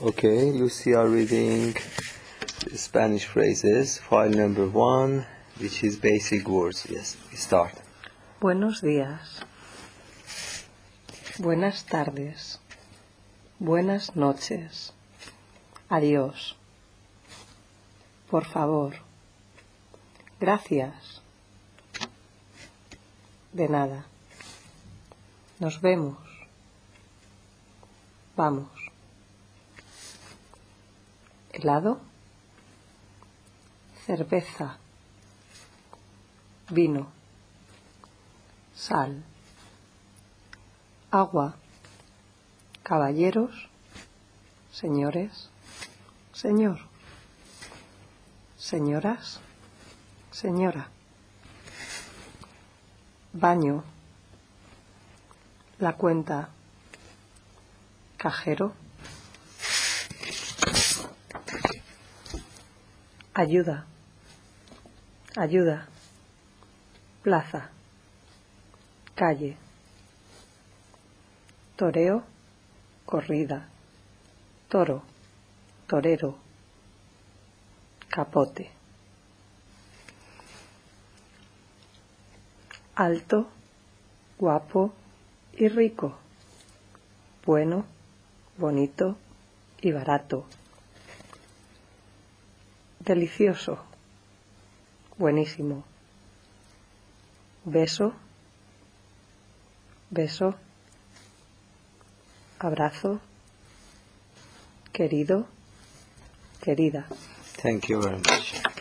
Okay, Lucy are reading Spanish phrases, file number 1, which is basic words. Yes, we start. Buenos días. Buenas tardes. Buenas noches. Adiós. Por favor. Gracias. De nada. Nos vemos. Vamos. Helado. Cerveza. Vino. Sal. Agua. Caballeros. Señores. Señor. Señoras. Señora. Baño. La cuenta. Cajero. Ayuda. Ayuda. Plaza. Calle. Toreo. Corrida. Toro. Torero. Capote. Alto. Guapo y rico. Bueno, bonito y barato. Delicioso. Buenísimo. Beso. Beso. Abrazo. Querido. Querida. Thank you very much.